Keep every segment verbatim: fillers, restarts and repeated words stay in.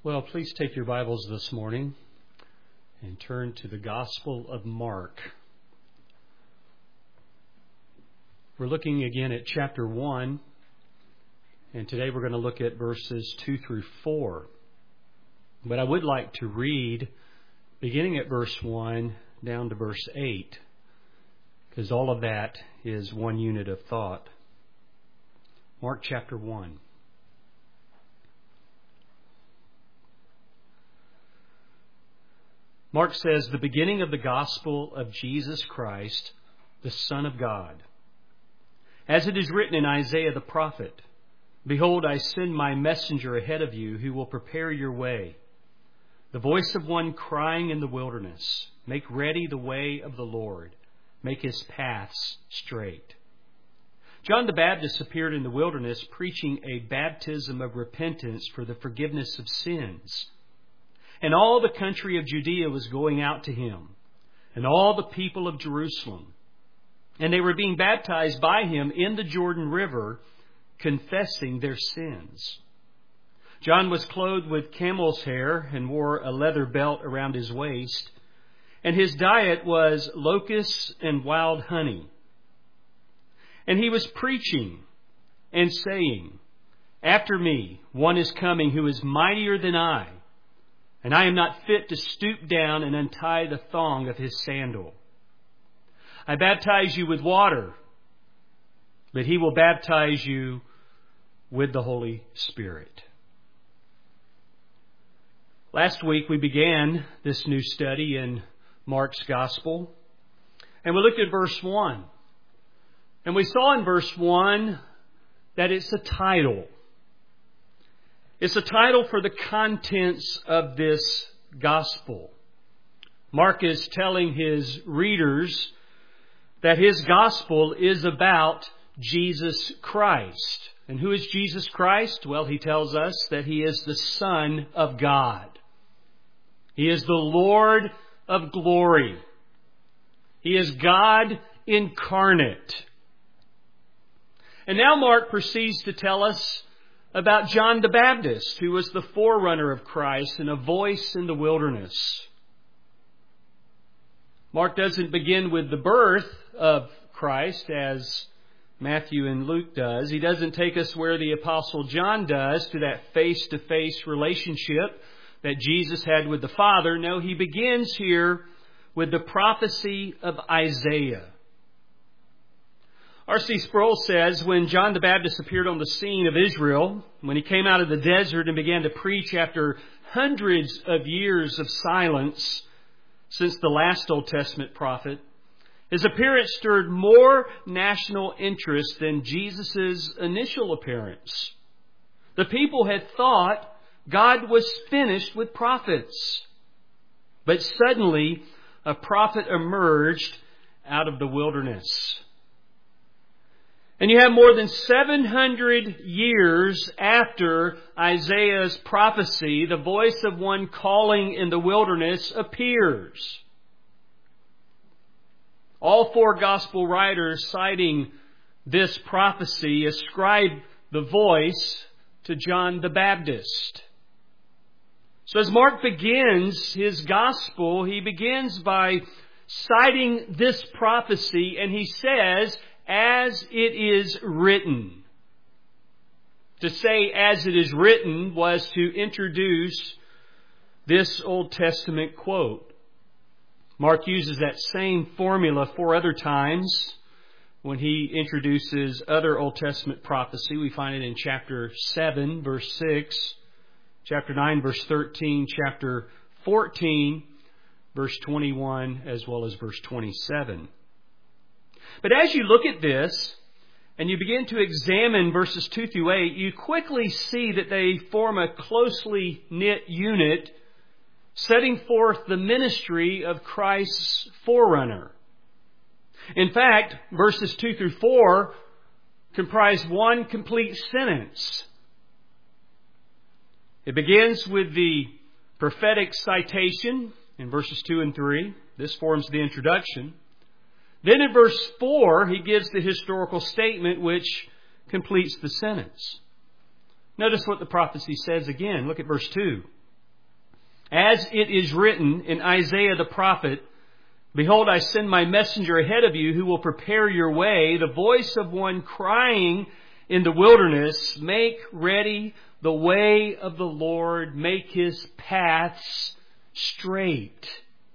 Well, please take your Bibles this morning and turn to the Gospel of Mark. We're looking again at chapter one, and today we're going to look at verses two through four. But I would like to read, beginning at verse one down to verse eight, because all of that is one unit of thought. Mark chapter one. Mark says, the beginning of the gospel of Jesus Christ, the Son of God. As it is written in Isaiah the prophet, Behold, I send my messenger ahead of you who will prepare your way. The voice of one crying in the wilderness, Make ready the way of the Lord. Make his paths straight. John the Baptist appeared in the wilderness preaching a baptism of repentance for the forgiveness of sins. And all the country of Judea was going out to him, and all the people of Jerusalem. And they were being baptized by him in the Jordan River, confessing their sins. John was clothed with camel's hair and wore a leather belt around his waist, and his diet was locusts and wild honey. And he was preaching and saying, After me, one is coming who is mightier than I, and I am not fit to stoop down and untie the thong of his sandal. I baptize you with water, but he will baptize you with the Holy Spirit. Last week we began this new study in Mark's Gospel, and we looked at verse one. And we saw in verse one that it's a title. It's a title for the contents of this gospel. Mark is telling his readers that his gospel is about Jesus Christ. And who is Jesus Christ? Well, he tells us that he is the Son of God. He is the Lord of glory. He is God incarnate. And now Mark proceeds to tell us about John the Baptist, who was the forerunner of Christ and a voice in the wilderness. Mark doesn't begin with the birth of Christ as Matthew and Luke does. He doesn't take us where the Apostle John does, to that face-to-face relationship that Jesus had with the Father. No, he begins here with the prophecy of Isaiah. R C Sproul says, when John the Baptist appeared on the scene of Israel, when he came out of the desert and began to preach after hundreds of years of silence since the last Old Testament prophet, his appearance stirred more national interest than Jesus' initial appearance. The people had thought God was finished with prophets. But suddenly, a prophet emerged out of the wilderness. And you have more than seven hundred years after Isaiah's prophecy, the voice of one calling in the wilderness appears. All four gospel writers citing this prophecy ascribe the voice to John the Baptist. So as Mark begins his gospel, he begins by citing this prophecy, and he says, as it is written. To say as it is written was to introduce this Old Testament quote. Mark uses that same formula four other times when he introduces other Old Testament prophecy. We find it in chapter seven, verse six, chapter nine, verse thirteen, chapter fourteen, verse twenty-one, as well as verse twenty-seven. But as you look at this and you begin to examine verses two through eight, you quickly see that they form a closely knit unit, setting forth the ministry of Christ's forerunner. In fact, verses two through four comprise one complete sentence. It begins with the prophetic citation in verses two and three. This forms the introduction. Then in verse four, he gives the historical statement which completes the sentence. Notice what the prophecy says again. Look at verse two. As it is written in Isaiah the prophet, behold, I send my messenger ahead of you who will prepare your way, the voice of one crying in the wilderness, make ready the way of the Lord, make His paths straight.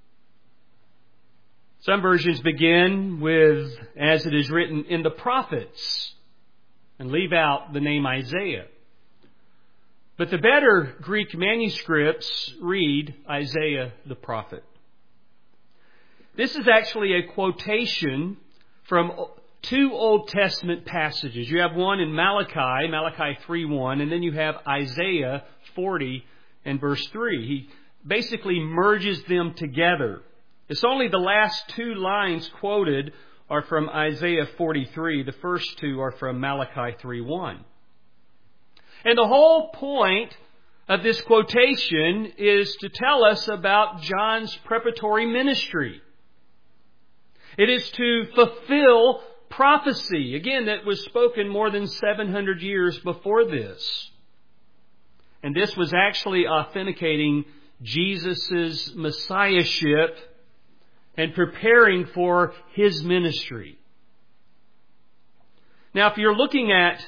Some versions begin with, as it is written in the prophets, and leave out the name Isaiah. But the better Greek manuscripts read Isaiah the prophet. This is actually a quotation from two Old Testament passages. You have one in Malachi, Malachi three one, and then you have Isaiah forty and verse three. He basically merges them together. It's only the last two lines quoted are from Isaiah forty-three. The first two are from Malachi three one. And the whole point of this quotation is to tell us about John's preparatory ministry. It is to fulfill prophecy, again, that was spoken more than seven hundred years before this. And this was actually authenticating Jesus' messiahship and preparing for His ministry. Now, if you're looking at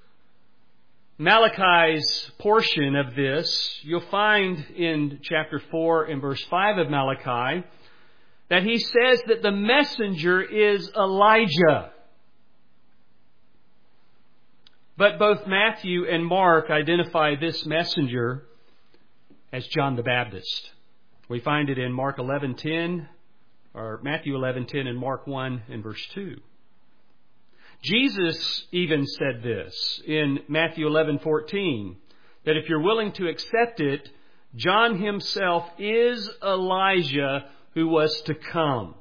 Malachi's portion of this, you'll find in chapter four and verse five of Malachi that he says that the messenger is Elijah. But both Matthew and Mark identify this messenger as John the Baptist. We find it in Mark eleven ten, or Matthew eleven ten, and Mark one and verse two. Jesus even said this in Matthew eleven fourteen, that if you're willing to accept it, John himself is Elijah who was to come.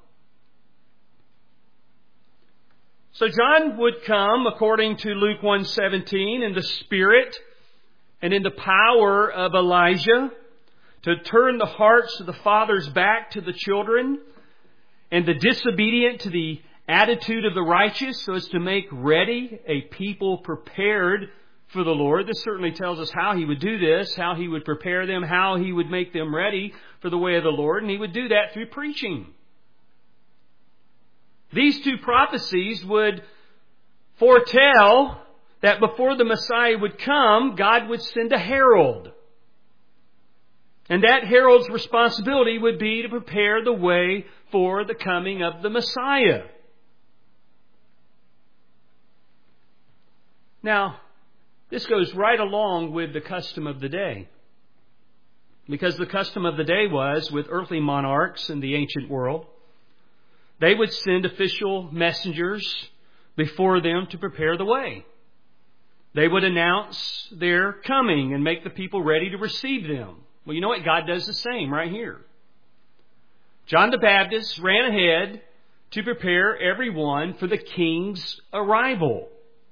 So John would come, according to Luke one seventeen, in the spirit and in the power of Elijah, to turn the hearts of the fathers back to the children, and the disobedient to the attitude of the righteous, so as to make ready a people prepared for the Lord. This certainly tells us how He would do this, how He would prepare them, how He would make them ready for the way of the Lord, and He would do that through preaching. These two prophecies would foretell that before the Messiah would come, God would send a herald. And that herald's responsibility would be to prepare the way for the coming of the Messiah. Now, this goes right along with the custom of the day. Because the custom of the day was, with earthly monarchs in the ancient world, they would send official messengers before them to prepare the way. They would announce their coming and make the people ready to receive them. Well, you know what? God does the same right here. John the Baptist ran ahead to prepare everyone for the King's arrival.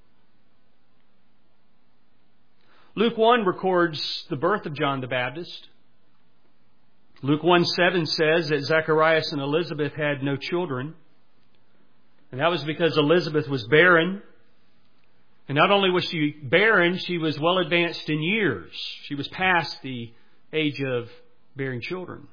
Luke one records the birth of John the Baptist. Luke one seven says that Zacharias and Elizabeth had no children. And that was because Elizabeth was barren. And not only was she barren, she was well advanced in years. She was past the age of bearing children.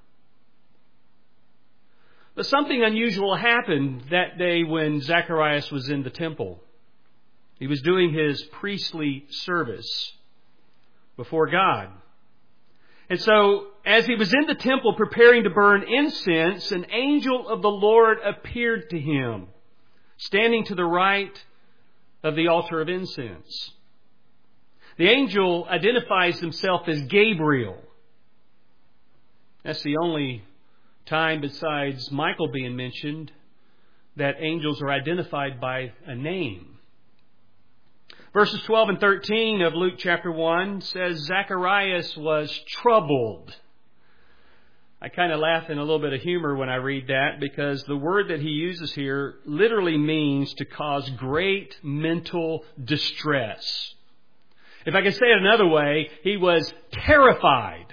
But something unusual happened that day when Zacharias was in the temple. He was doing his priestly service before God. And so, as he was in the temple preparing to burn incense, an angel of the Lord appeared to him, standing to the right of the altar of incense. The angel identifies himself as Gabriel. That's the only time besides Michael being mentioned that angels are identified by a name. Verses twelve and thirteen of Luke chapter one says Zacharias was troubled. I kind of laugh in a little bit of humor when I read that, because the word that he uses here literally means to cause great mental distress. If I can say it another way, he was terrified.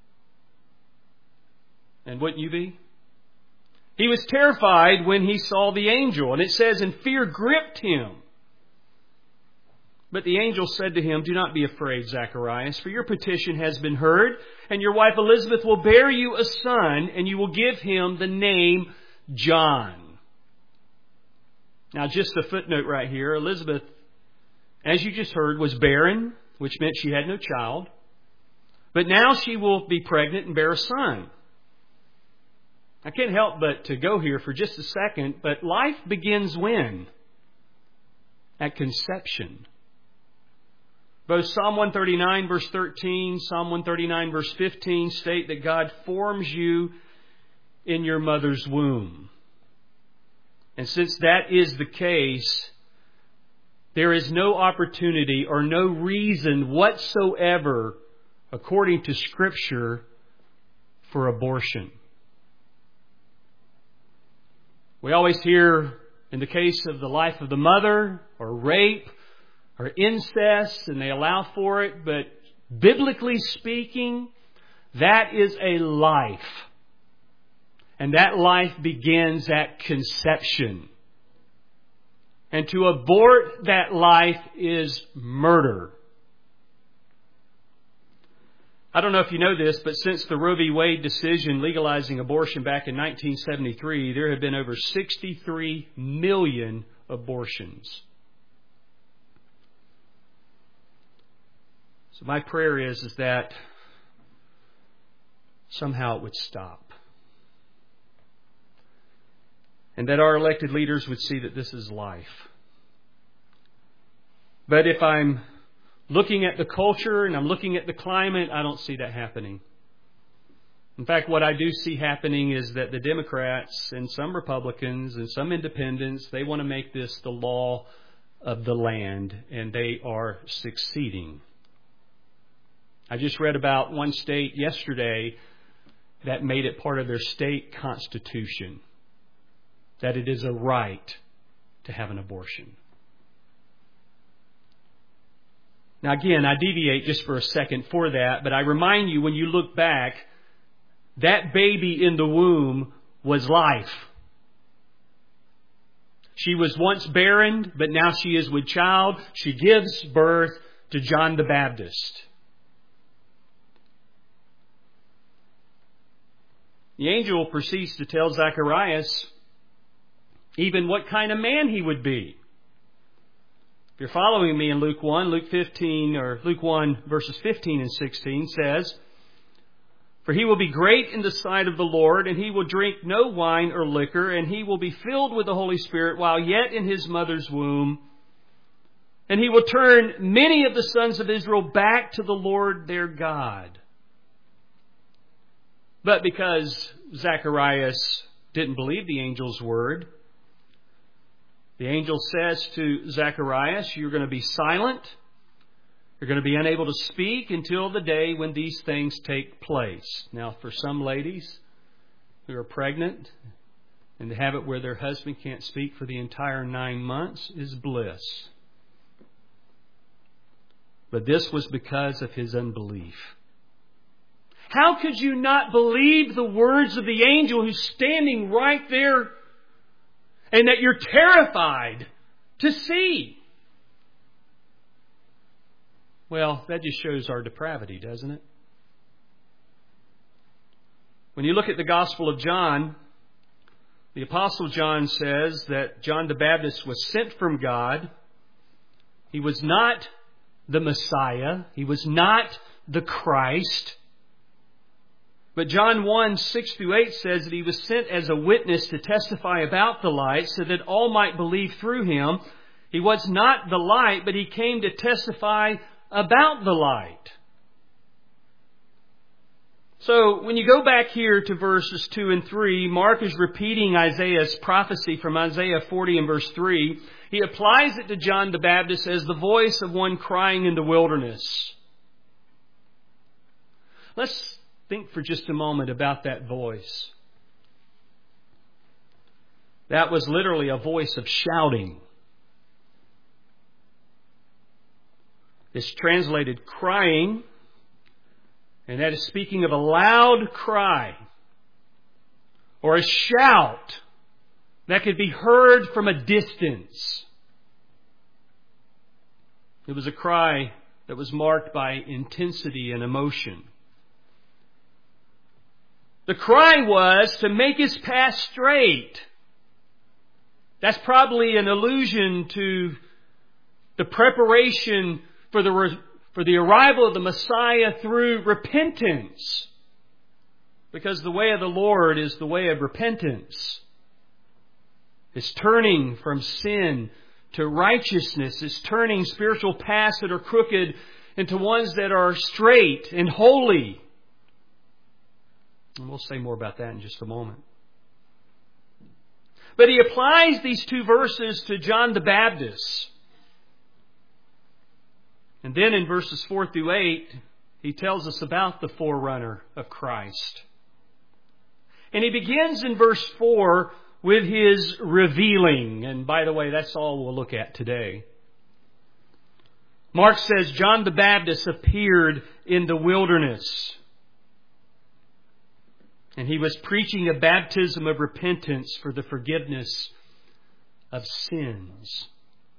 And wouldn't you be? He was terrified when he saw the angel. And it says, and fear gripped him. But the angel said to him, "Do not be afraid, Zacharias, for your petition has been heard, and your wife Elizabeth will bear you a son, and you will give him the name John." Now, just a footnote right here. Elizabeth, as you just heard, was barren, which meant she had no child. But now she will be pregnant and bear a son. I can't help but to go here for just a second, but life begins when? At conception. Both Psalm one thirty-nine verse thirteen, Psalm one thirty-nine verse fifteen state that God forms you in your mother's womb. And since that is the case, there is no opportunity or no reason whatsoever, according to Scripture, for abortion. We always hear, in the case of the life of the mother, or rape, or incest, and they allow for it, but biblically speaking, that is a life. And that life begins at conception. And to abort that life is murder. I don't know if you know this, but since the Roe v. Wade decision legalizing abortion back in nineteen seventy-three, there have been over sixty-three million abortions. So my prayer is, is that somehow it would stop. And that our elected leaders would see that this is life. But if I'm looking at the culture and I'm looking at the climate, I don't see that happening. In fact, what I do see happening is that the Democrats and some Republicans and some independents, they want to make this the law of the land, and they are succeeding. I just read about one state yesterday that made it part of their state constitution that it is a right to have an abortion. Now again, I deviate just for a second for that, but I remind you, when you look back, that baby in the womb was life. She was once barren, but now she is with child. She gives birth to John the Baptist. The angel proceeds to tell Zacharias even what kind of man he would be. If you're following me in Luke one, Luke fifteen, or Luke one verses fifteen and sixteen says, "For he will be great in the sight of the Lord, and he will drink no wine or liquor, and he will be filled with the Holy Spirit while yet in his mother's womb. And he will turn many of the sons of Israel back to the Lord their God." But because Zacharias didn't believe the angel's word, the angel says to Zacharias, "You're going to be silent. You're going to be unable to speak until the day when these things take place." Now, for some ladies who are pregnant and have it where their husband can't speak for the entire nine months is bliss. But this was because of his unbelief. How could you not believe the words of the angel who's standing right there, and that you're terrified to see? Well, that just shows our depravity, doesn't it? When you look at the Gospel of John, the Apostle John says that John the Baptist was sent from God. He was not the Messiah. He was not the Christ. But John one, six through eight says that he was sent as a witness to testify about the light so that all might believe through him. He was not the light, but he came to testify about the light. So when you go back here to verses two and three, Mark is repeating Isaiah's prophecy from Isaiah forty and verse three. He applies it to John the Baptist as the voice of one crying in the wilderness. Let's think for just a moment about that voice. That was literally a voice of shouting. It's translated crying, and that is speaking of a loud cry or a shout that could be heard from a distance. It was a cry that was marked by intensity and emotion. The cry was to make his path straight. That's probably an allusion to the preparation for the, for the arrival of the Messiah through repentance. Because the way of the Lord is the way of repentance. It's turning from sin to righteousness. It's turning spiritual paths that are crooked into ones that are straight and holy. And we'll say more about that in just a moment. But he applies these two verses to John the Baptist. And then in verses four through eight, he tells us about the forerunner of Christ. And he begins in verse four with his revealing. And by the way, that's all we'll look at today. Mark says John the Baptist appeared in the wilderness. And he was preaching a baptism of repentance for the forgiveness of sins.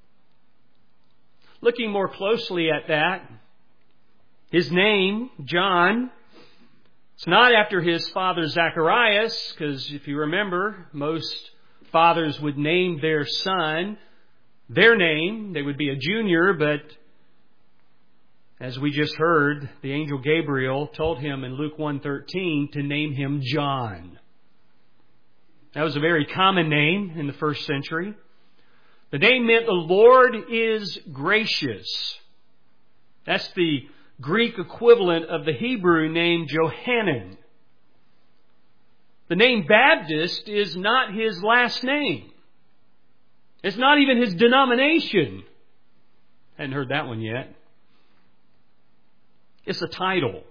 Looking more closely at that, his name, John, it's not after his father Zacharias, because if you remember, most fathers would name their son their name. They would be a junior, but as we just heard, the angel Gabriel told him in Luke one thirteen to name him John. That was a very common name in the first century. The name meant the Lord is gracious. That's the Greek equivalent of the Hebrew name Johanan. The name Baptist is not his last name. It's not even his denomination. Hadn't heard that one yet. It's a title.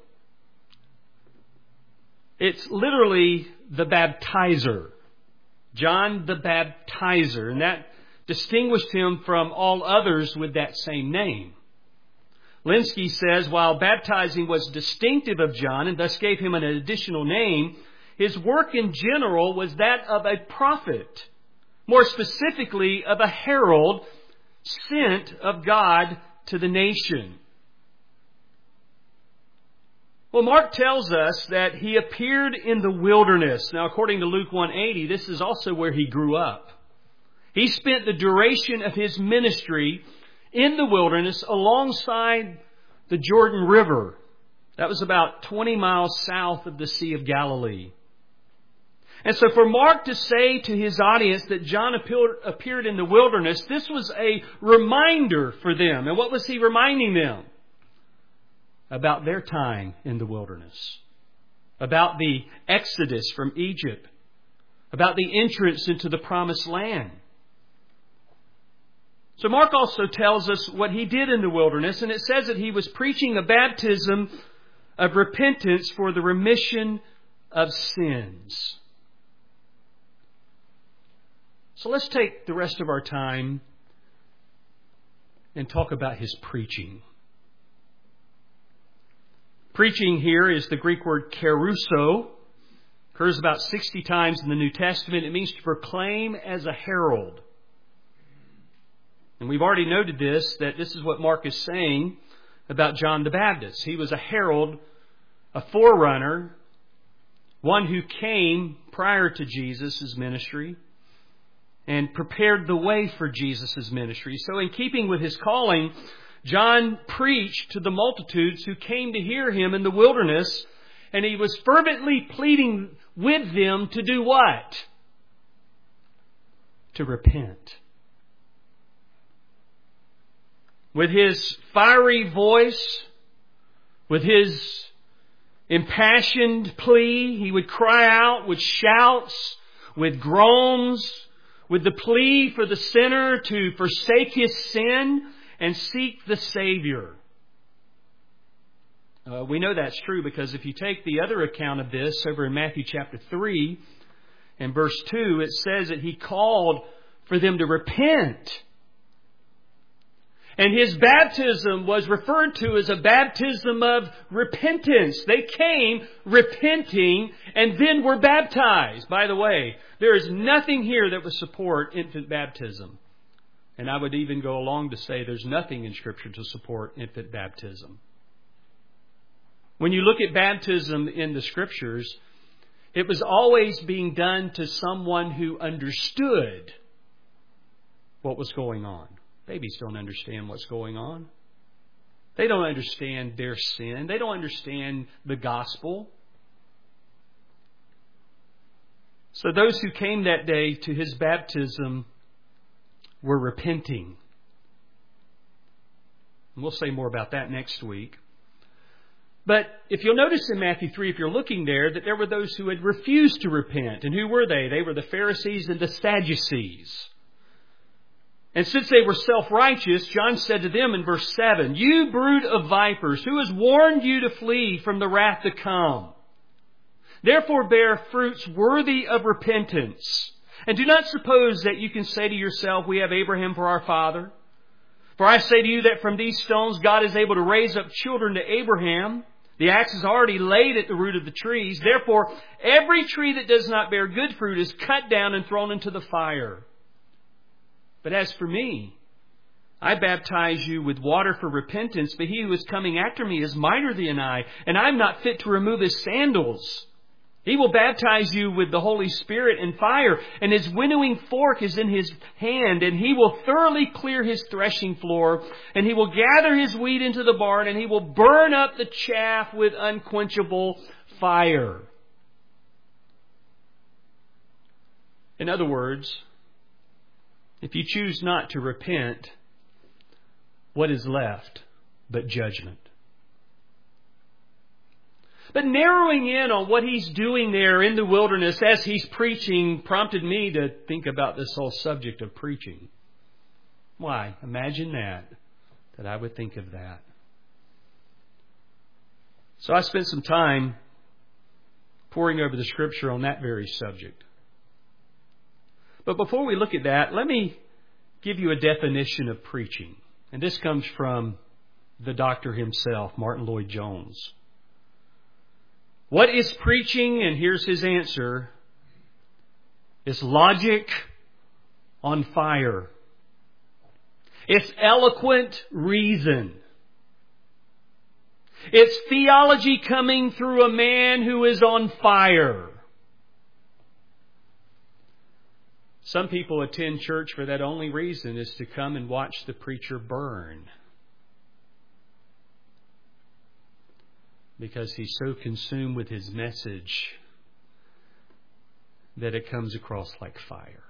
It's literally the baptizer. John the Baptizer. And that distinguished him from all others with that same name. Linsky says, while baptizing was distinctive of John and thus gave him an additional name, his work in general was that of a prophet. More specifically, of a herald sent of God to the nation. Well, Mark tells us that he appeared in the wilderness. Now, according to Luke one eighty, this is also where he grew up. He spent the duration of his ministry in the wilderness alongside the Jordan River. That was about twenty miles south of the Sea of Galilee. And so for Mark to say to his audience that John appeared in the wilderness, this was a reminder for them. And what was he reminding them? About their time in the wilderness. About the exodus from Egypt. About the entrance into the promised land. So Mark also tells us what he did in the wilderness, and it says that he was preaching a baptism of repentance for the remission of sins. So let's take the rest of our time and talk about his preaching. Preaching here is the Greek word kerusso. Occurs about sixty times in the New Testament. It means to proclaim as a herald. And we've already noted this, that this is what Mark is saying about John the Baptist. He was a herald, a forerunner, one who came prior to Jesus' ministry and prepared the way for Jesus' ministry. So in keeping with his calling, John preached to the multitudes who came to hear him in the wilderness, and he was fervently pleading with them to do what? To repent. With his fiery voice, with his impassioned plea, he would cry out with shouts, with groans, with the plea for the sinner to forsake his sin and seek the Savior. Uh, we know that's true because if you take the other account of this over in Matthew chapter three and verse two, it says that he called for them to repent. And his baptism was referred to as a baptism of repentance. They came repenting and then were baptized. By the way, there is nothing here that would support infant baptism. And I would even go along to say there's nothing in Scripture to support infant baptism. When you look at baptism in the Scriptures, it was always being done to someone who understood what was going on. Babies don't understand what's going on. They don't understand their sin. They don't understand the gospel. So those who came that day to His baptism were repenting. And we'll say more about that next week. But if you'll notice in Matthew three, if you're looking there, that there were those who had refused to repent. And who were they? They were the Pharisees and the Sadducees. And since they were self-righteous, John said to them in verse seven, "You brood of vipers, who has warned you to flee from the wrath to come? Therefore bear fruits worthy of repentance. And do not suppose that you can say to yourself, 'We have Abraham for our father.' For I say to you that from these stones God is able to raise up children to Abraham. The axe is already laid at the root of the trees. Therefore, every tree that does not bear good fruit is cut down and thrown into the fire. But as for me, I baptize you with water for repentance, but he who is coming after me is mightier than I, and I am not fit to remove his sandals. He will baptize you with the Holy Spirit and fire, and his winnowing fork is in his hand, and he will thoroughly clear his threshing floor, and he will gather his wheat into the barn, and he will burn up the chaff with unquenchable fire." In other words, if you choose not to repent, what is left but judgment? But narrowing in on what he's doing there in the wilderness as he's preaching prompted me to think about this whole subject of preaching. Why? Imagine that, that I would think of that. So I spent some time poring over the Scripture on that very subject. But before we look at that, let me give you a definition of preaching. And this comes from the doctor himself, Martin Lloyd-Jones. What is preaching? And here's his answer. It's logic on fire. It's eloquent reason. It's theology coming through a man who is on fire. Some people attend church for that only reason, is to come and watch the preacher burn. Because he's so consumed with his message that it comes across like fire.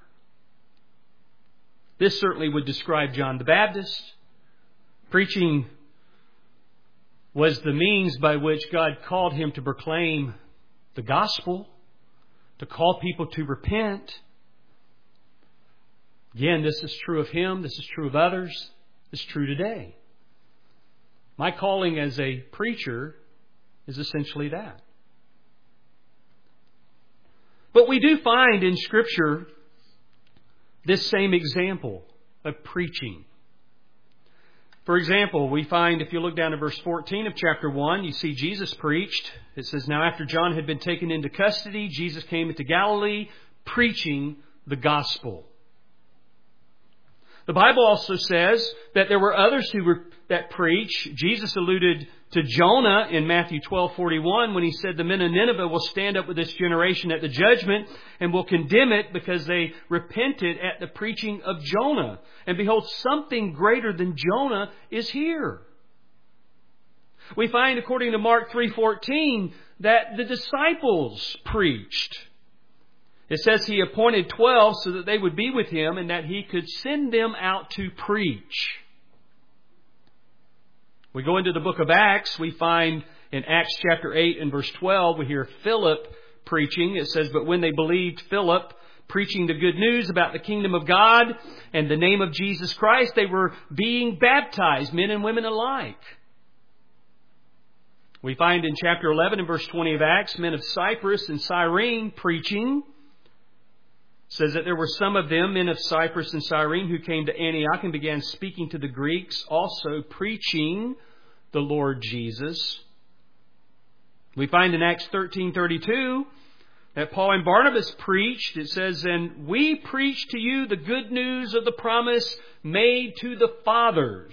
This certainly would describe John the Baptist. Preaching was the means by which God called him to proclaim the gospel, to call people to repent. Again, this is true of him. This is true of others. This is true today. My calling as a preacher is essentially that. But we do find in Scripture this same example of preaching. For example, we find, if you look down to verse fourteen of chapter one, you see Jesus preached. It says, "Now after John had been taken into custody, Jesus came into Galilee, preaching the gospel." The Bible also says that there were others who were that preach. Jesus alluded to Jonah in Matthew twelve forty-one when he said, "The men of Nineveh will stand up with this generation at the judgment and will condemn it because they repented at the preaching of Jonah. And behold, something greater than Jonah is here." We find, according to Mark three fourteen, that the disciples preached. It says he appointed twelve so that they would be with him and that he could send them out to preach. We go into the book of Acts. We find in Acts chapter eight and verse twelve, we hear Philip preaching. It says, "But when they believed Philip preaching the good news about the kingdom of God and the name of Jesus Christ, they were being baptized, men and women alike." We find in chapter eleven and verse twenty of Acts, men of Cyprus and Cyrene preaching. It says that there were some of them, men of Cyprus and Cyrene, who came to Antioch and began speaking to the Greeks, also preaching the Lord Jesus. We find in Acts thirteen thirty-two that Paul and Barnabas preached. It says, and we preach to you the good news of the promise made to the fathers.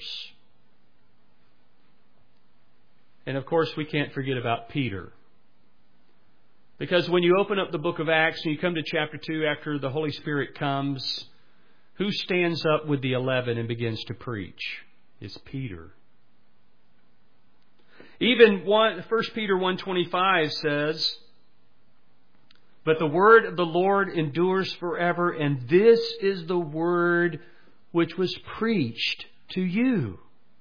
And of course, we can't forget about Peter. Because when you open up the book of Acts and you come to chapter two after the Holy Spirit comes, who stands up with the eleven and begins to preach? It's Peter. Even one, First Peter one twenty-five says, but the word of the Lord endures forever, and this is the word which was preached to you.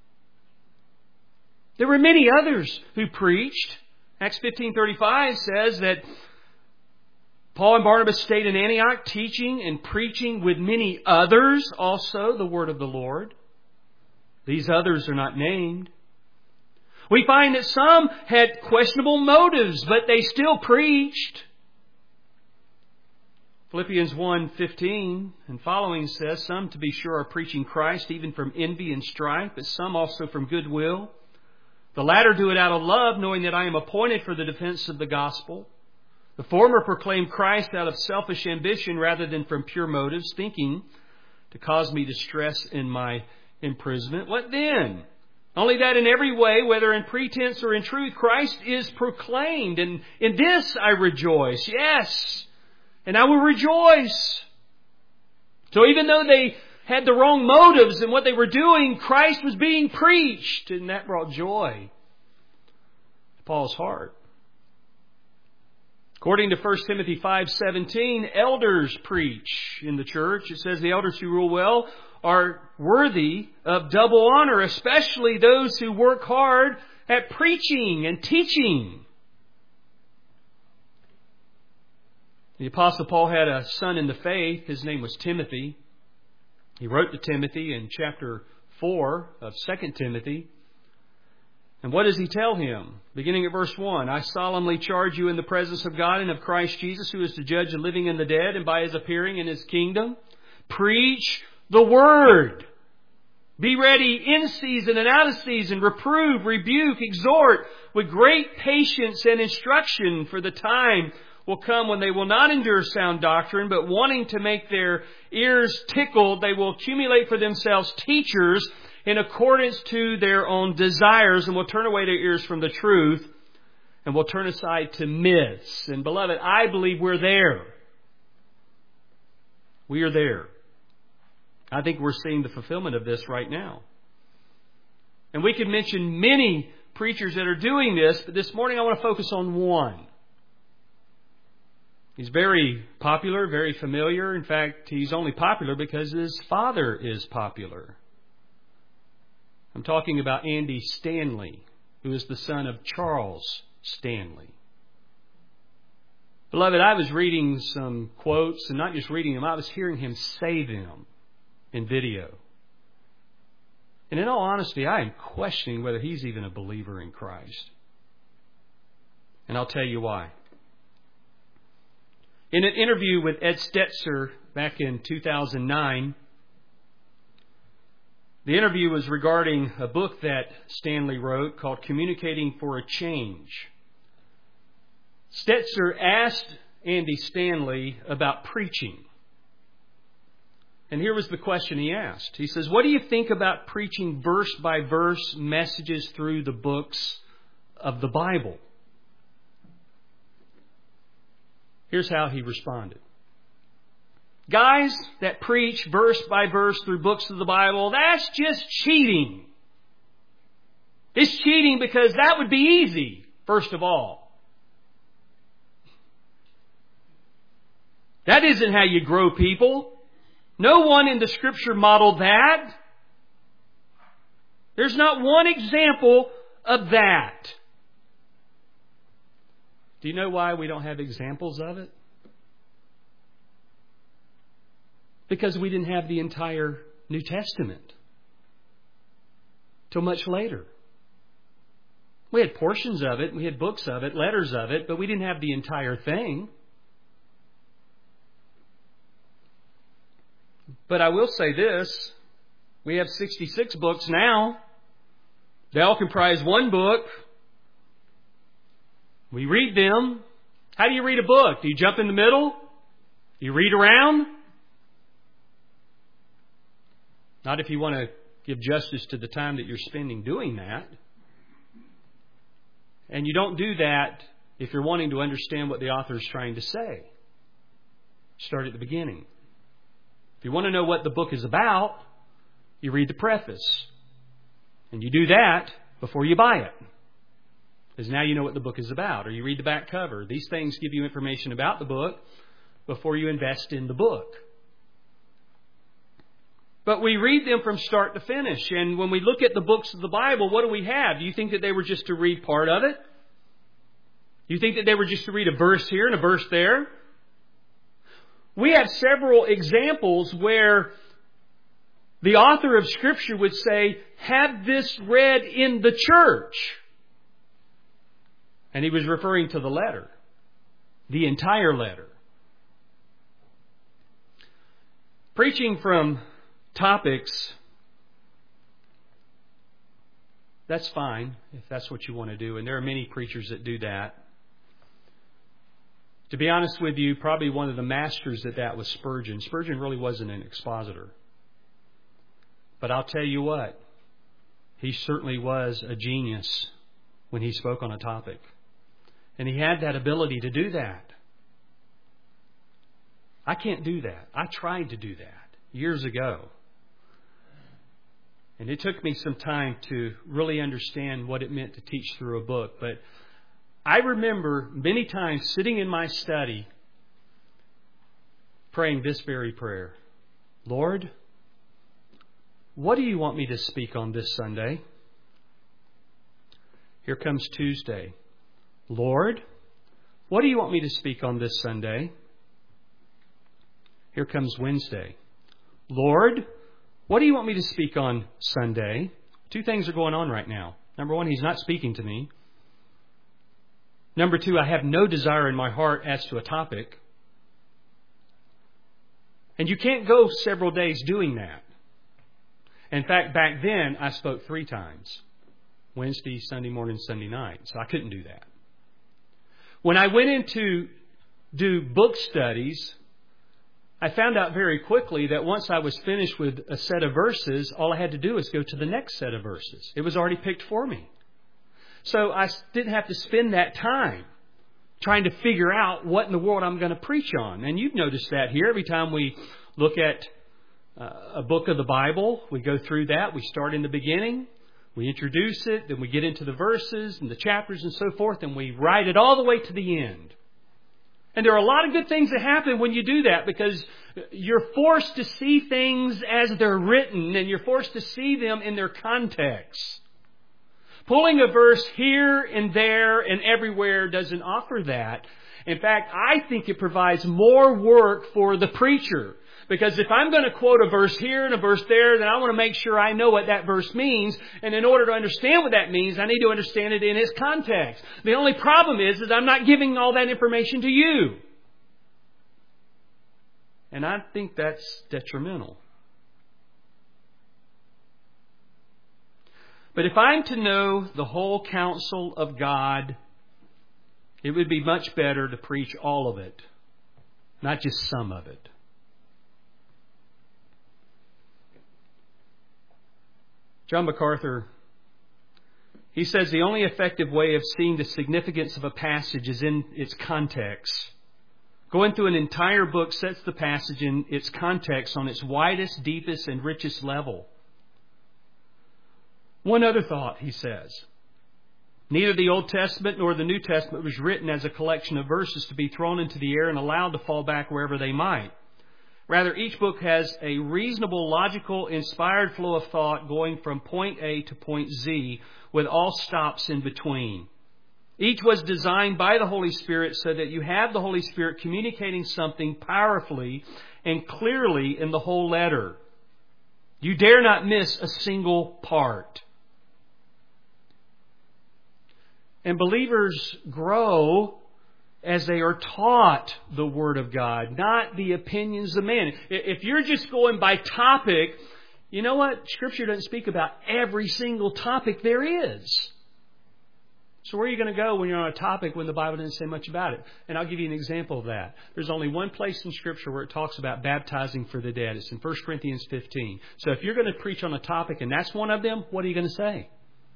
There were many others who preached. Acts fifteen thirty-five says that Paul and Barnabas stayed in Antioch teaching and preaching with many others also the word of the Lord. These others are not named. We find that some had questionable motives, but they still preached. Philippians one fifteen and following says, some to be sure are preaching Christ, even from envy and strife, but some also from goodwill. The latter do it out of love, knowing that I am appointed for the defense of the gospel. The former proclaim Christ out of selfish ambition rather than from pure motives, thinking to cause me distress in my imprisonment. What then? Only that in every way, whether in pretense or in truth, Christ is proclaimed. And in this I rejoice. Yes. And I will rejoice. So even though they had the wrong motives in what they were doing, Christ was being preached. And that brought joy to Paul's heart. According to First Timothy five seventeen, elders preach in the church. It says the elders who rule well are worthy of double honor, especially those who work hard at preaching and teaching. The Apostle Paul had a son in the faith. His name was Timothy. He wrote to Timothy in chapter four of Second Timothy. And what does he tell him? Beginning at verse one, I solemnly charge you in the presence of God and of Christ Jesus, who is to judge the living and the dead, and by His appearing in His kingdom, preach the Word. Be ready in season and out of season. Reprove, rebuke, exhort with great patience and instruction, for the time will come when they will not endure sound doctrine, but wanting to make their ears tickled, they will accumulate for themselves teachers in accordance to their own desires, and will turn away their ears from the truth, and will turn aside to myths. And beloved, I believe we're there. We are there. I think we're seeing the fulfillment of this right now. And we could mention many preachers that are doing this, but this morning I want to focus on one. He's very popular, very familiar. In fact, he's only popular because his father is popular. I'm talking about Andy Stanley, who is the son of Charles Stanley. Beloved, I was reading some quotes, and not just reading them, I was hearing him say them in video. And in all honesty, I am questioning whether he's even a believer in Christ. And I'll tell you why. In an interview with Ed Stetzer back in two thousand nine, the interview was regarding a book that Stanley wrote called Communicating for a Change. Stetzer asked Andy Stanley about preaching. And here was the question he asked. He says, what do you think about preaching verse by verse messages through the books of the Bible? Here's how he responded. Guys that preach verse by verse through books of the Bible, that's just cheating. It's cheating because that would be easy, first of all. That isn't how you grow people. No one in the Scripture modeled that. There's not one example of that. Do you know why we don't have examples of it? Because we didn't have the entire New Testament till much later. We had portions of it, we had books of it, letters of it, but we didn't have the entire thing. But I will say this, we have sixty-six books now. They all comprise one book. We read them. How do you read a book? Do you jump in the middle? Do you read around? Not if you want to give justice to the time that you're spending doing that. And you don't do that if you're wanting to understand what the author is trying to say. Start at the beginning. If you want to know what the book is about, you read the preface. And you do that before you buy it. Because now you know what the book is about. Or you read the back cover. These things give you information about the book before you invest in the book. But we read them from start to finish. And when we look at the books of the Bible, what do we have? Do you think that they were just to read part of it? Do you think that they were just to read a verse here and a verse there? We have several examples where the author of Scripture would say, have this read in the church. And he was referring to the letter, the entire letter. Preaching from topics, that's fine if that's what you want to do. And there are many preachers that do that. To be honest with you, probably one of the masters at that was Spurgeon. Spurgeon really wasn't an expositor. But I'll tell you what, he certainly was a genius when he spoke on a topic. And he had that ability to do that. I can't do that. I tried to do that years ago. And it took me some time to really understand what it meant to teach through a book. But I remember many times sitting in my study praying this very prayer. Lord, what do you want me to speak on this Sunday? Here comes Tuesday. Lord, what do you want me to speak on this Sunday? Here comes Wednesday. Lord, what do you want me to speak on Sunday? Two things are going on right now. Number one, He's not speaking to me. Number two, I have no desire in my heart as to a topic. And you can't go several days doing that. In fact, back then, I spoke three times. Wednesday, Sunday morning, Sunday night. So I couldn't do that. When I went in to do book studies, I found out very quickly that once I was finished with a set of verses, all I had to do was go to the next set of verses. It was already picked for me. So I didn't have to spend that time trying to figure out what in the world I'm going to preach on. And you've noticed that here. Every time we look at uh, a book of the Bible, we go through that. We start in the beginning. We introduce it. Then we get into the verses and the chapters and so forth. And we ride it all the way to the end. And there are a lot of good things that happen when you do that, because you're forced to see things as they're written, and you're forced to see them in their context. Pulling a verse here and there and everywhere doesn't offer that. In fact, I think it provides more work for the preacher. Because if I'm going to quote a verse here and a verse there, then I want to make sure I know what that verse means. And in order to understand what that means, I need to understand it in its context. The only problem is that I'm not giving all that information to you. And I think that's detrimental. But if I'm to know the whole counsel of God, it would be much better to preach all of it, not just some of it. John MacArthur, he says the only effective way of seeing the significance of a passage is in its context. Going through an entire book sets the passage in its context on its widest, deepest, and richest level. One other thought, he says. Neither the Old Testament nor the New Testament was written as a collection of verses to be thrown into the air and allowed to fall back wherever they might. Rather, each book has a reasonable, logical, inspired flow of thought going from point A to point Z with all stops in between. Each was designed by the Holy Spirit so that you have the Holy Spirit communicating something powerfully and clearly in the whole letter. You dare not miss a single part. And believers grow as they are taught the Word of God, not the opinions of men. If you're just going by topic, you know what? Scripture doesn't speak about every single topic there is. That's So where are you going to go when you're on a topic when the Bible didn't say much about it? And I'll give you an example of that. There's only one place in Scripture where it talks about baptizing for the dead. It's in First Corinthians fifteen. So if you're going to preach on a topic and that's one of them, what are you going to say?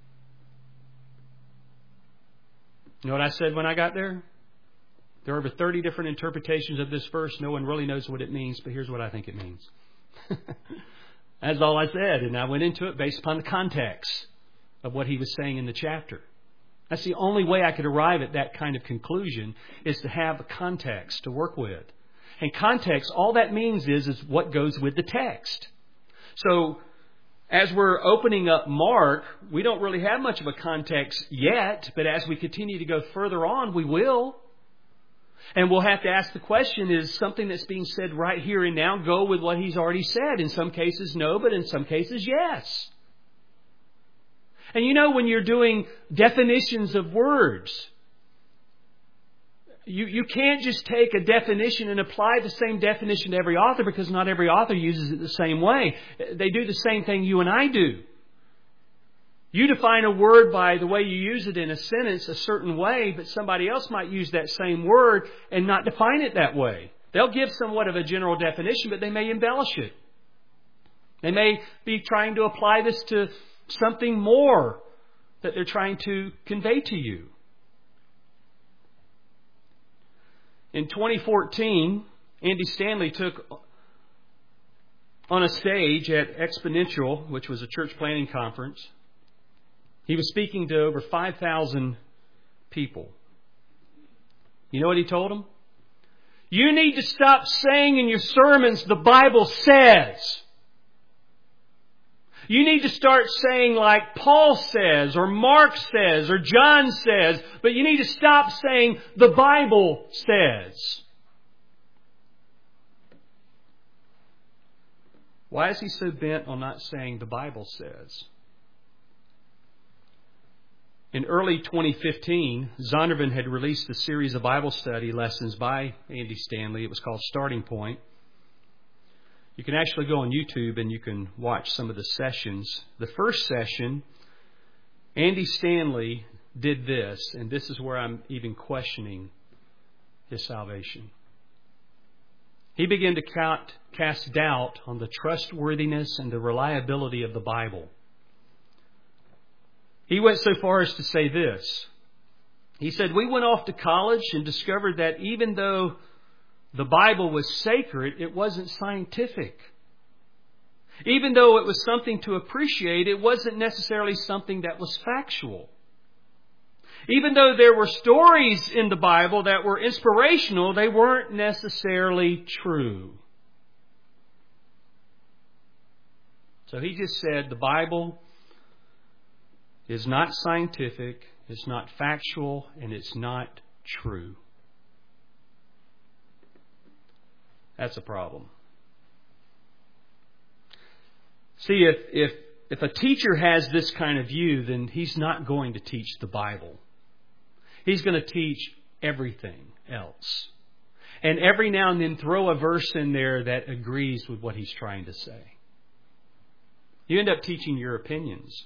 You know what I said when I got there? There are over thirty different interpretations of this verse. No one really knows what it means, but here's what I think it means. That's all I said, and I went into it based upon the context of what he was saying in the chapter. That's the only way I could arrive at that kind of conclusion, is to have a context to work with. And context, all that means is, is what goes with the text. So, as we're opening up Mark, we don't really have much of a context yet, but as we continue to go further on, we will. And we'll have to ask the question, is something that's being said right here and now go with what he's already said? In some cases, no, but in some cases, yes. And you know, when you're doing definitions of words, you, you can't just take a definition and apply the same definition to every author, because not every author uses it the same way. They do the same thing you and I do. You define a word by the way you use it in a sentence a certain way, but somebody else might use that same word and not define it that way. They'll give somewhat of a general definition, but they may embellish it. They may be trying to apply this to something more that they're trying to convey to you. In twenty fourteen, Andy Stanley took on a stage at Exponential, which was a church planning conference. He was speaking to over five thousand people. You know what he told them? You need to stop saying in your sermons, the Bible says. You need to start saying like Paul says, or Mark says, or John says, but you need to stop saying the Bible says. Why is he so bent on not saying the Bible says? In early twenty fifteen, Zondervan had released a series of Bible study lessons by Andy Stanley. It was called Starting Point. You can actually go on YouTube and you can watch some of the sessions. The first session, Andy Stanley did this, and this is where I'm even questioning his salvation. He began to count, cast doubt on the trustworthiness and the reliability of the Bible. He went so far as to say this. He said, we went off to college and discovered that even though the Bible was sacred, it wasn't scientific. Even though it was something to appreciate, it wasn't necessarily something that was factual. Even though there were stories in the Bible that were inspirational, they weren't necessarily true. So he just said the Bible is not scientific, it's not factual, and it's not true. That's a problem. See, if, if, if a teacher has this kind of view, then he's not going to teach the Bible. He's going to teach everything else. And every now and then throw a verse in there that agrees with what he's trying to say. You end up teaching your opinions.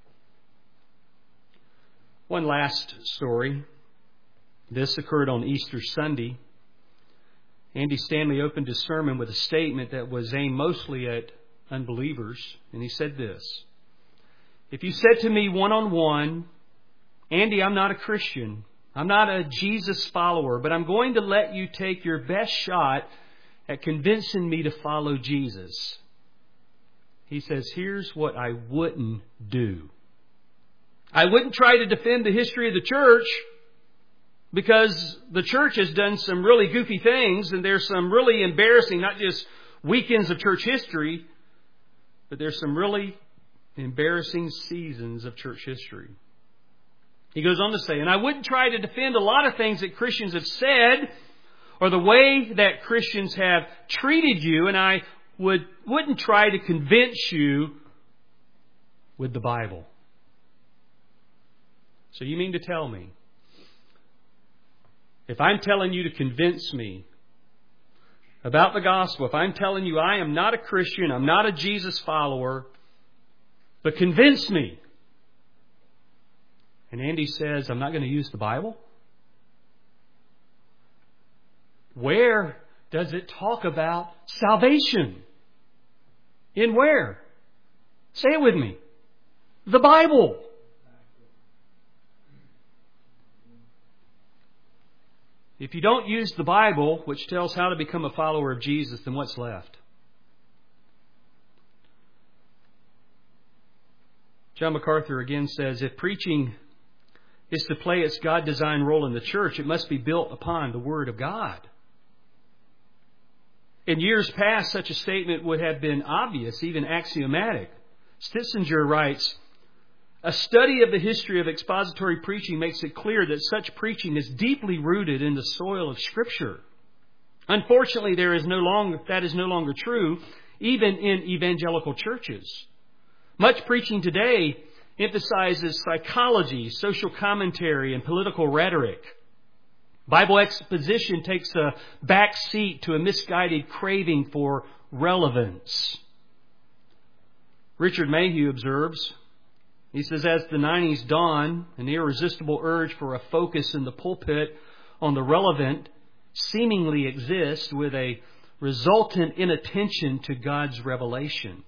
One last story. This occurred on Easter Sunday. Andy Stanley opened his sermon with a statement that was aimed mostly at unbelievers. And he said this. If you said to me one-on-one, Andy, I'm not a Christian. I'm not a Jesus follower, but I'm going to let you take your best shot at convincing me to follow Jesus. He says, here's what I wouldn't do. I wouldn't try to defend the history of the church, because the church has done some really goofy things, and there's some really embarrassing, not just weekends of church history, but there's some really embarrassing seasons of church history. He goes on to say, and I wouldn't try to defend a lot of things that Christians have said, or the way that Christians have treated you, and I would, wouldn't try to convince you with the Bible. So you mean to tell me, if I'm telling you to convince me about the gospel, if I'm telling you I am not a Christian, I'm not a Jesus follower, but convince me, And Andy says, I'm not going to use the Bible? Where does it talk about salvation? In where? Say it with me. The Bible. If you don't use the Bible, which tells how to become a follower of Jesus, then what's left? John MacArthur again says, if preaching is to play its God-designed role in the church, it must be built upon the Word of God. In years past, such a statement would have been obvious, even axiomatic. Stitzinger writes, a study of the history of expository preaching makes it clear that such preaching is deeply rooted in the soil of Scripture. Unfortunately, there is no longer, that is no longer true, even in evangelical churches. Much preaching today emphasizes psychology, social commentary, and political rhetoric. Bible exposition takes a back seat to a misguided craving for relevance. Richard Mayhew observes, he says, as the nineties dawn, an irresistible urge for a focus in the pulpit on the relevant seemingly exists, with a resultant inattention to God's revelation.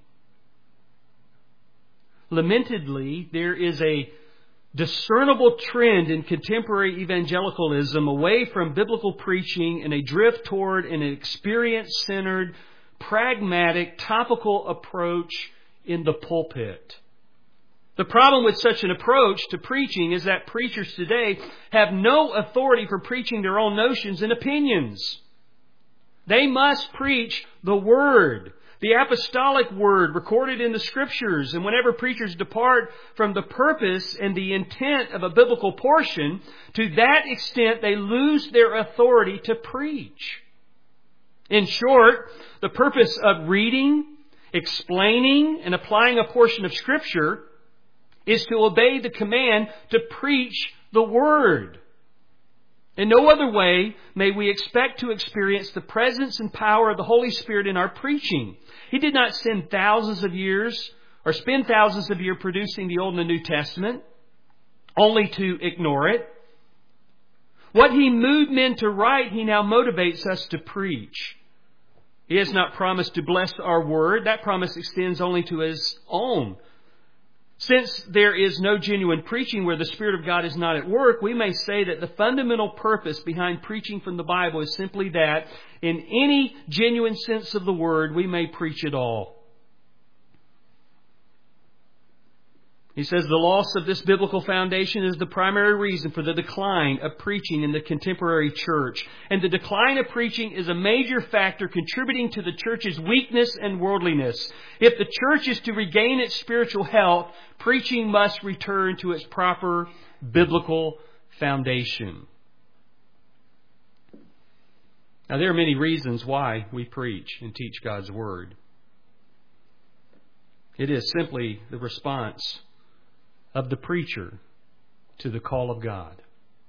Lamentedly, there is a discernible trend in contemporary evangelicalism away from biblical preaching and a drift toward an experience-centered, pragmatic, topical approach in the pulpit. The problem with such an approach to preaching is that preachers today have no authority for preaching their own notions and opinions. They must preach the Word, the apostolic Word recorded in the Scriptures. And whenever preachers depart from the purpose and the intent of a biblical portion, to that extent they lose their authority to preach. In short, the purpose of reading, explaining, and applying a portion of Scripture is to obey the command to preach the Word. In no other way may we expect to experience the presence and power of the Holy Spirit in our preaching. He did not send thousands of years or spend thousands of years producing the Old and the New Testament only to ignore it. What He moved men to write, He now motivates us to preach. He has not promised to bless our word. That promise extends only to His own. Since there is no genuine preaching where the Spirit of God is not at work, we may say that the fundamental purpose behind preaching from the Bible is simply that, in any genuine sense of the word, we may preach it all. He says the loss of this biblical foundation is the primary reason for the decline of preaching in the contemporary church. And the decline of preaching is a major factor contributing to the church's weakness and worldliness. If the church is to regain its spiritual health, preaching must return to its proper biblical foundation. Now, there are many reasons why we preach and teach God's Word. It is simply the response of the preacher to the call of God.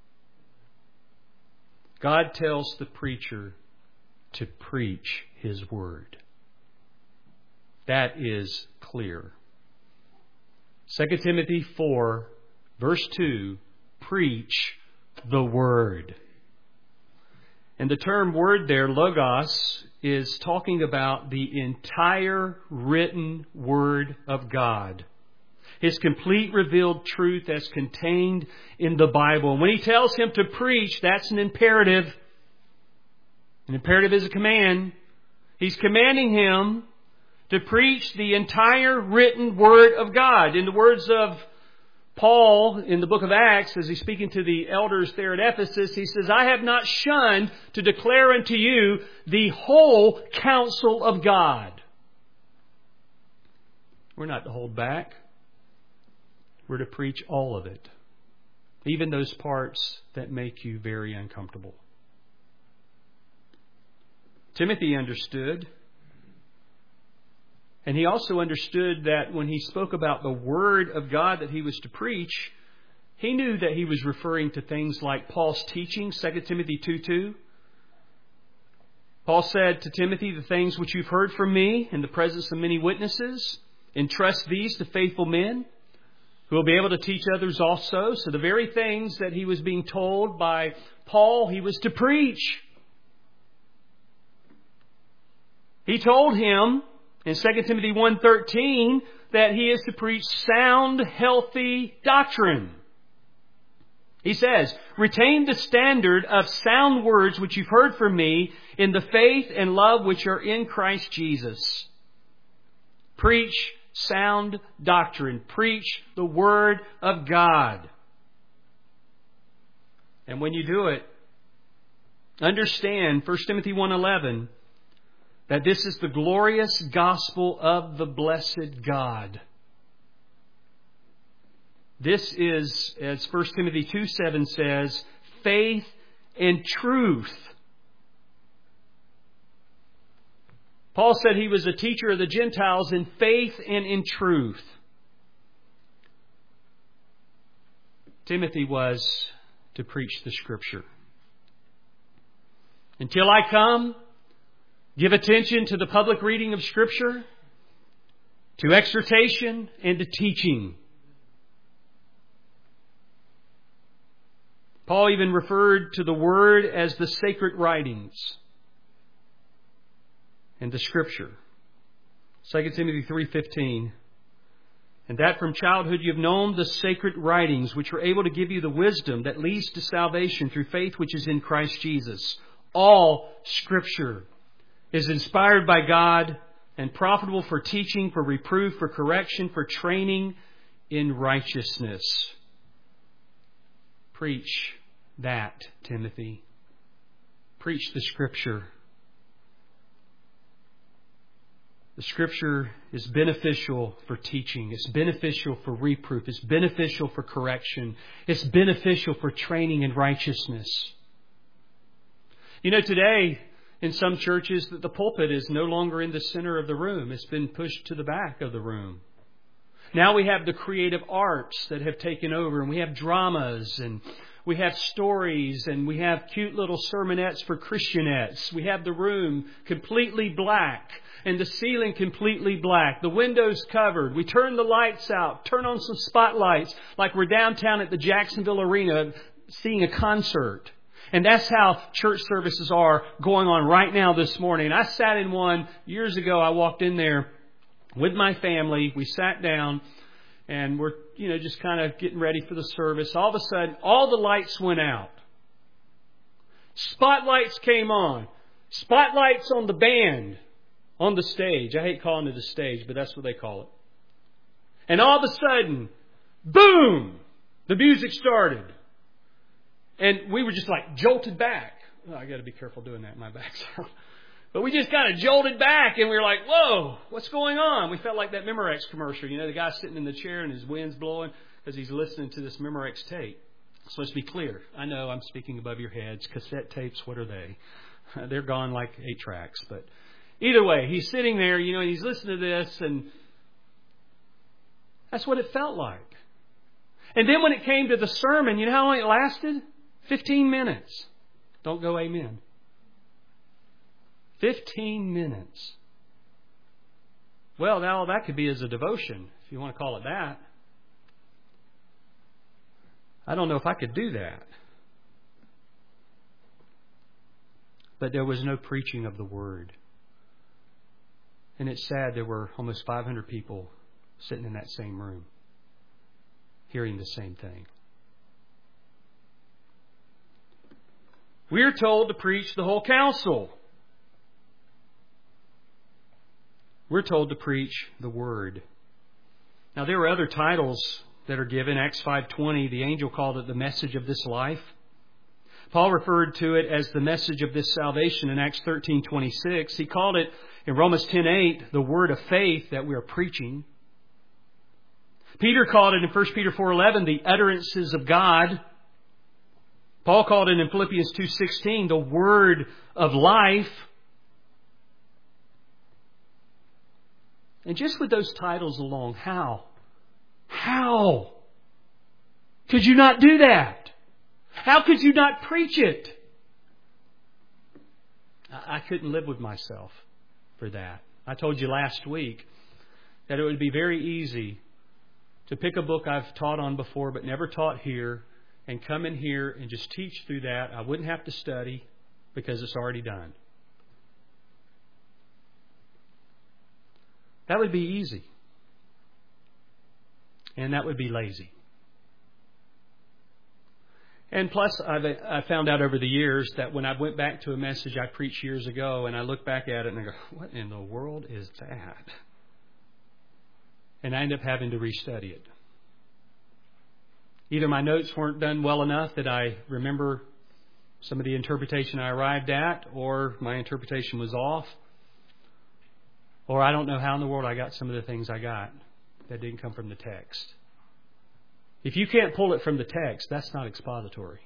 God tells the preacher to preach His Word. That is clear. Second Timothy four, verse two, preach the Word. And the term word there, logos, is talking about the entire written Word of God. His complete revealed truth as contained in the Bible. And when He tells him to preach, that's an imperative. An imperative is a command. He's commanding him to preach the entire written Word of God. In the words of Paul in the book of Acts, as he's speaking to the elders there at Ephesus, he says, I have not shunned to declare unto you the whole counsel of God. We're not to hold back. We're to preach all of it, even those parts that make you very uncomfortable. Timothy understood, and he also understood that when he spoke about the Word of God that he was to preach, he knew that he was referring to things like Paul's teaching, Second Timothy two two. Paul said to Timothy, the things which you've heard from me in the presence of many witnesses, entrust these to faithful men, who will be able to teach others also. So the very things that he was being told by Paul, he was to preach. He told him in Second Timothy one thirteen that he is to preach sound, healthy doctrine. He says, retain the standard of sound words which you've heard from me in the faith and love which are in Christ Jesus. Preach sound doctrine. Preach the Word of God. And when you do it, understand First Timothy one eleven that this is the glorious gospel of the blessed God. This is, as First Timothy two seven says, faith and truth. Paul said he was a teacher of the Gentiles in faith and in truth. Timothy was to preach the Scripture. Until I come, give attention to the public reading of Scripture, to exhortation, and to teaching. Paul even referred to the Word as the sacred writings and the Scripture. Second Timothy three fifteen. And that from childhood you have known the sacred writings, which are able to give you the wisdom that leads to salvation through faith which is in Christ Jesus. All Scripture is inspired by God and profitable for teaching, for reproof, for correction, for training in righteousness. Preach that, Timothy. Preach the Scripture. The Scripture is beneficial for teaching. It's beneficial for reproof. It's beneficial for correction. It's beneficial for training in righteousness. You know, today, in some churches, that the pulpit is no longer in the center of the room. It's been pushed to the back of the room. Now we have the creative arts that have taken over, and we have dramas, and we have stories, and we have cute little sermonettes for Christianettes. We have the room completely black, and the ceiling completely black. The windows covered. We turn the lights out, turn on some spotlights, like we're downtown at the Jacksonville Arena seeing a concert. And that's how church services are going on right now this morning. I sat in one years ago. I walked in there with my family. We sat down and we're, you know, just kind of getting ready for the service. All of a sudden, all the lights went out. Spotlights came on. Spotlights on the band on the stage. I hate calling it a stage, but that's what they call it. And all of a sudden, boom, the music started. And we were just like jolted back. Oh, I got to be careful doing that. My back's out. But we just kind of jolted back and we were like, whoa, what's going on? We felt like that Memorex commercial. You know, the guy sitting in the chair and his wind's blowing because he's listening to this Memorex tape. So let's be clear. I know I'm speaking above your heads. Cassette tapes, what are they? They're gone like eight tracks. But either way, he's sitting there, you know, and he's listening to this, and that's what it felt like. And then when it came to the sermon, you know how long it lasted? Fifteen minutes. Don't go amen. Fifteen minutes. Well, now that could be as a devotion, if you want to call it that. I don't know if I could do that. But there was no preaching of the Word. And it's sad there were almost five hundred people sitting in that same room, hearing the same thing. We're told to preach the whole counsel. We're told to preach the Word. Now, there are other titles that are given. Acts five twenty, the angel called it the message of this life. Paul referred to it as the message of this salvation in Acts thirteen twenty-six. He called it in Romans ten eight the word of faith that we are preaching. Peter called it in First Peter four eleven the utterances of God. Paul called it in Philippians two sixteen the word of life. And just with those titles alone, how? How could you not do that? How could you not preach it? I couldn't live with myself for that. I told you last week that it would be very easy to pick a book I've taught on before but never taught here and come in here and just teach through that. I wouldn't have to study because it's already done. That would be easy. And that would be lazy. And plus, I've, I found out over the years that when I went back to a message I preached years ago and I look back at it and I go, what in the world is that? And I end up having to restudy it. Either my notes weren't done well enough that I remember some of the interpretation I arrived at, or my interpretation was off, or I don't know how in the world I got some of the things I got that didn't come from the text. If you can't pull it from the text, that's not expository.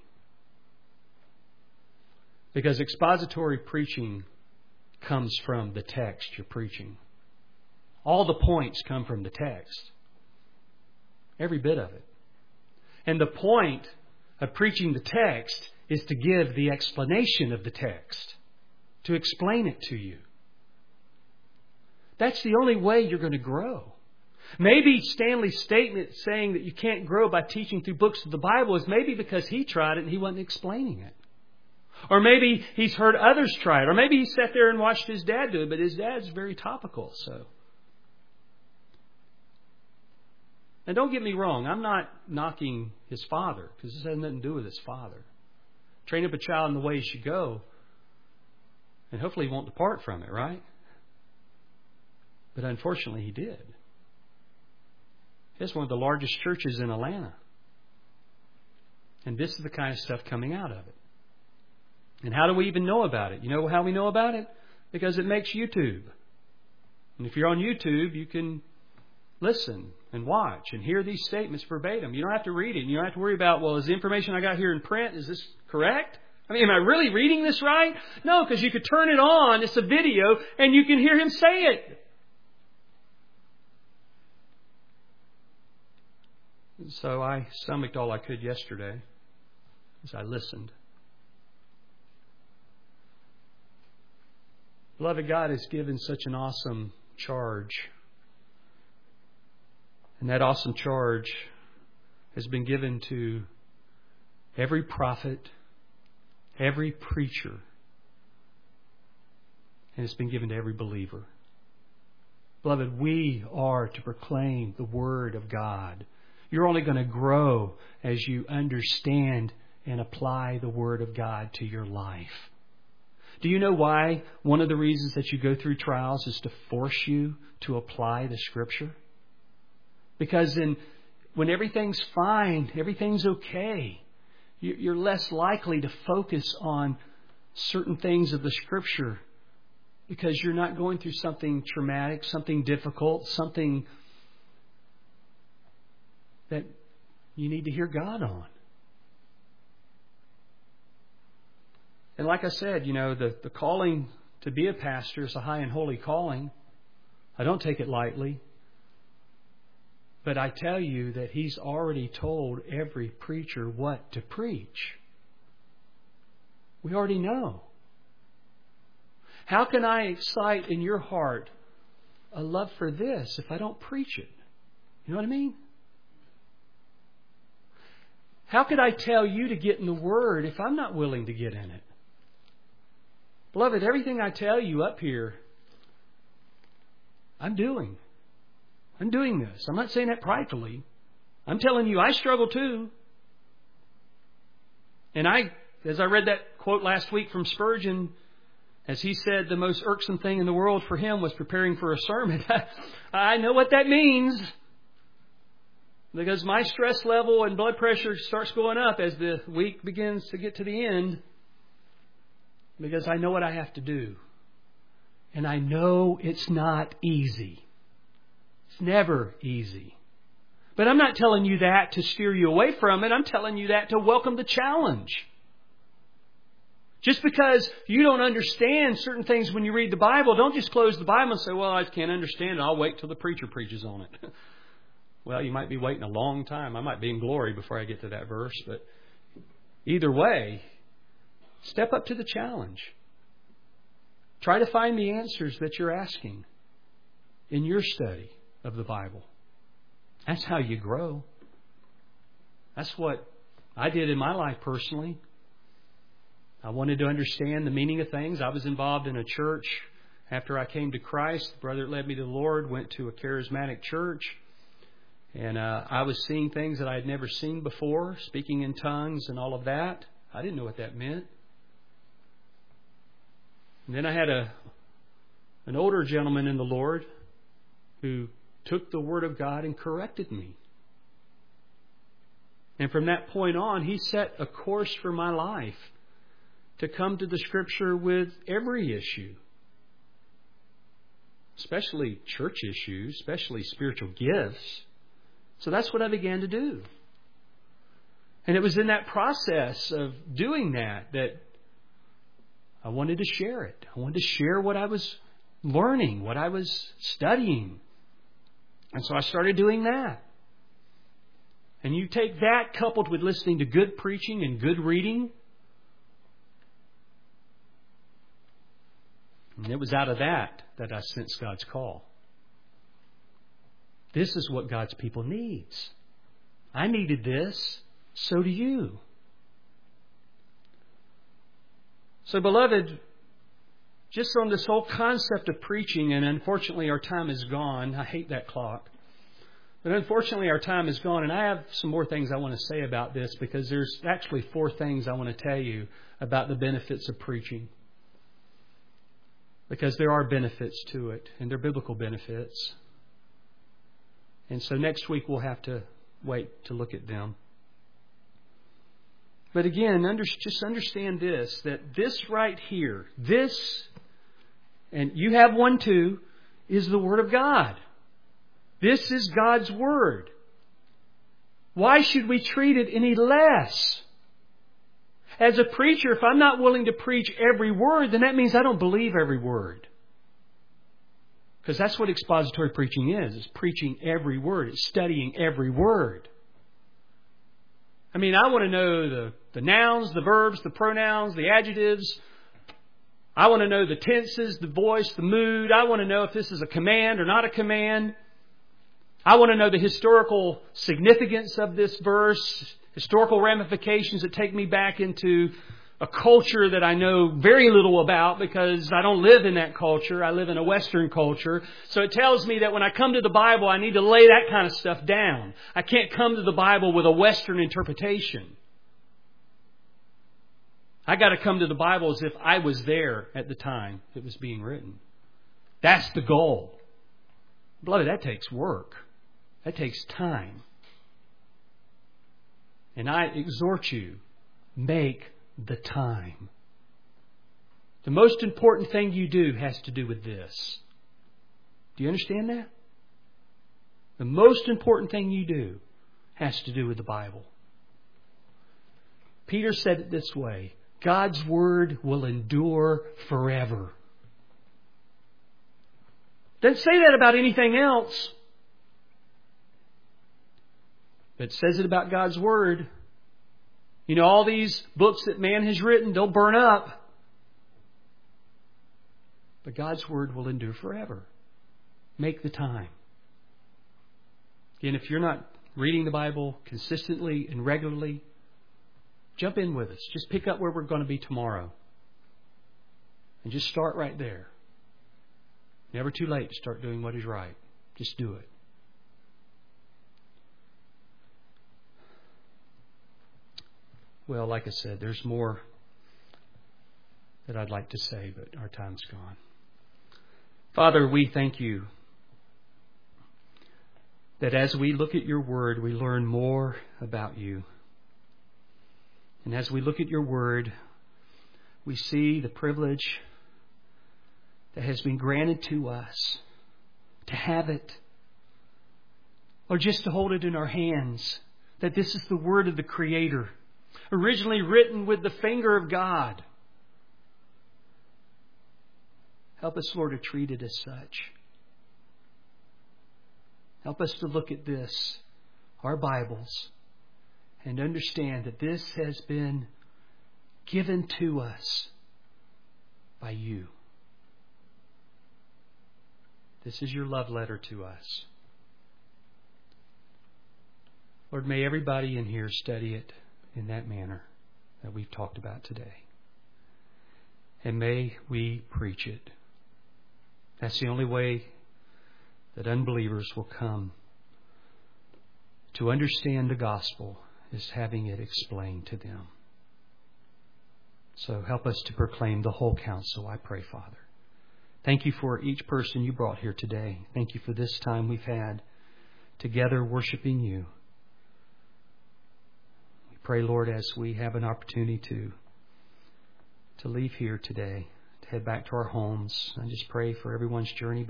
Because expository preaching comes from the text you're preaching. All the points come from the text. Every bit of it. And the point of preaching the text is to give the explanation of the text. To explain it to you. That's the only way you're going to grow. Maybe Stanley's statement saying that you can't grow by teaching through books of the Bible is maybe because he tried it and he wasn't explaining it. Or maybe he's heard others try it. Or maybe he sat there and watched his dad do it, but his dad's very topical. So, and don't get me wrong, I'm not knocking his father, because this has nothing to do with his father. Train up a child in the way he should go, and hopefully he won't depart from it, right? But unfortunately he did. It's one of the largest churches in Atlanta. And this is the kind of stuff coming out of it. And how do we even know about it? You know how we know about it? Because it makes YouTube. And if you're on YouTube, you can listen and watch and hear these statements verbatim. You don't have to read it. You don't have to worry about, well, is the information I got here in print, is this correct? I mean, am I really reading this right? No, because you could turn it on, it's a video, and you can hear him say it. So I stomached all I could yesterday as I listened. Beloved, God has given such an awesome charge. And that awesome charge has been given to every prophet, every preacher, and it's been given to every believer. Beloved, we are to proclaim the Word of God. You're only going to grow as you understand and apply the Word of God to your life. Do you know why one of the reasons that you go through trials is to force you to apply the Scripture? Because in, when everything's fine, everything's okay, you're less likely to focus on certain things of the Scripture because you're not going through something traumatic, something difficult, something that you need to hear God on. And like I said, you know, the, the calling to be a pastor is a high and holy calling. I don't take it lightly. But I tell you that He's already told every preacher what to preach. We already know. How can I excite in your heart a love for this if I don't preach it? You know what I mean? How could I tell you to get in the Word if I'm not willing to get in it? Beloved, everything I tell you up here, I'm doing. I'm doing this. I'm not saying that pridefully. I'm telling you, I struggle too. And I, as I read that quote last week from Spurgeon, as he said, the most irksome thing in the world for him was preparing for a sermon. I know what that means. Because my stress level and blood pressure starts going up as the week begins to get to the end. Because I know what I have to do. And I know it's not easy. It's never easy. But I'm not telling you that to steer you away from it. I'm telling you that to welcome the challenge. Just because you don't understand certain things when you read the Bible, don't just close the Bible and say, well, I can't understand it. I'll wait till the preacher preaches on it. Well, you might be waiting a long time. I might be in glory before I get to that verse. But either way, step up to the challenge. Try to find the answers that you're asking in your study of the Bible. That's how you grow. That's what I did in my life personally. I wanted to understand the meaning of things. I was involved in a church after I came to Christ. The brother that led me to the Lord went to a charismatic church. And uh, I was seeing things that I had never seen before, speaking in tongues and all of that. I didn't know what that meant. And then I had a an older gentleman in the Lord who took the Word of God and corrected me. And from that point on, he set a course for my life to come to the Scripture with every issue, especially church issues, especially spiritual gifts. So that's what I began to do. And it was in that process of doing that that I wanted to share it. I wanted to share what I was learning, what I was studying. And so I started doing that. And you take that coupled with listening to good preaching and good reading. And it was out of that that I sensed God's call. This is what God's people needs. I needed this. So do you. So, beloved, just on this whole concept of preaching, and unfortunately our time is gone. I hate that clock. But unfortunately our time is gone, and I have some more things I want to say about this because there's actually four things I want to tell you about the benefits of preaching. Because there are benefits to it, and they're biblical benefits. And so next week we'll have to wait to look at them. But again, under, just understand this, that this right here, this, and you have one too, is the Word of God. This is God's Word. Why should we treat it any less? As a preacher, if I'm not willing to preach every word, then that means I don't believe every word. Because that's what expository preaching is. It's preaching every word. It's studying every word. I mean, I want to know the, the nouns, the verbs, the pronouns, the adjectives. I want to know the tenses, the voice, the mood. I want to know if this is a command or not a command. I want to know the historical significance of this verse, historical ramifications that take me back into a culture that I know very little about because I don't live in that culture. I live in a Western culture. So it tells me that when I come to the Bible, I need to lay that kind of stuff down. I can't come to the Bible with a Western interpretation. I got to come to the Bible as if I was there at the time it was being written. That's the goal. Beloved, that takes work. That takes time. And I exhort you, make the time. The most important thing you do has to do with this. Do you understand that? The most important thing you do has to do with the Bible. Peter said it this way, God's Word will endure forever. Doesn't say that about anything else. But it says it about God's Word. You know, all these books that man has written, they'll burn up. But God's Word will endure forever. Make the time. Again, if you're not reading the Bible consistently and regularly, jump in with us. Just pick up where we're going to be tomorrow. And just start right there. Never too late to start doing what is right. Just do it. Well, like I said, there's more that I'd like to say, but our time's gone. Father, we thank you that as we look at your Word, we learn more about you. And as we look at your Word, we see the privilege that has been granted to us to have it, or just to hold it in our hands, that this is the Word of the Creator, originally written with the finger of God. Help us, Lord, to treat it as such. Help us to look at this, our Bibles, and understand that this has been given to us by you. This is your love letter to us. Lord, may everybody in here study it in that manner that we've talked about today. And may we preach it. That's the only way that unbelievers will come to understand the gospel, is having it explained to them. So help us to proclaim the whole counsel, I pray, Father. Thank you for each person you brought here today. Thank you for this time we've had together worshiping you. We pray, Lord, as we have an opportunity to, to leave here today, to head back to our homes, I just pray for everyone's journey back.